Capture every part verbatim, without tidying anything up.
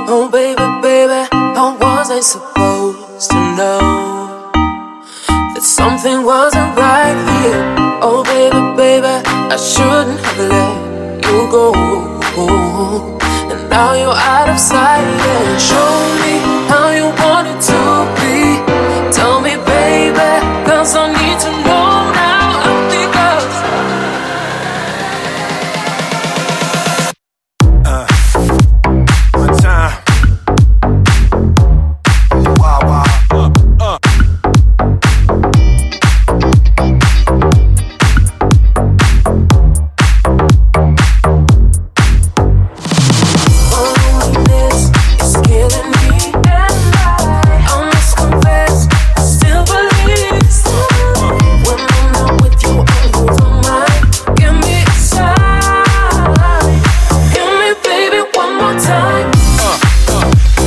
Oh baby, baby, how was I supposed to know that something wasn't right here? Oh baby, baby, I shouldn't have let you go. And now you're out of sight and show me how you want it to be. Tell me baby, cause I need to know now. I think Uh, one time. Wow, wow. Uh, uh. loneliness is killing me, and I must confess, I still believe. When I'm not with you, I lose my mind. Give me a sign, give me baby one more time. Uh, uh.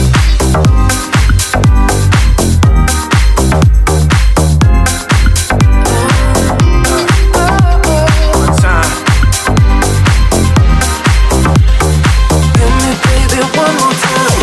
One time. Give me baby one more time.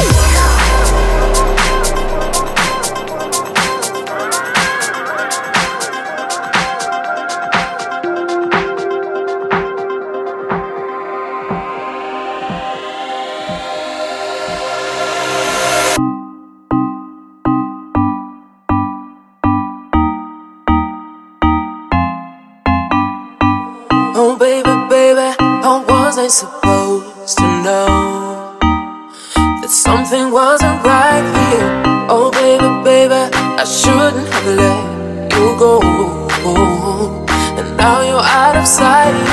Oh baby, baby, how was I supposed to know that something wasn't right here? Oh baby, baby, I shouldn't have let you go. And now you're out of sight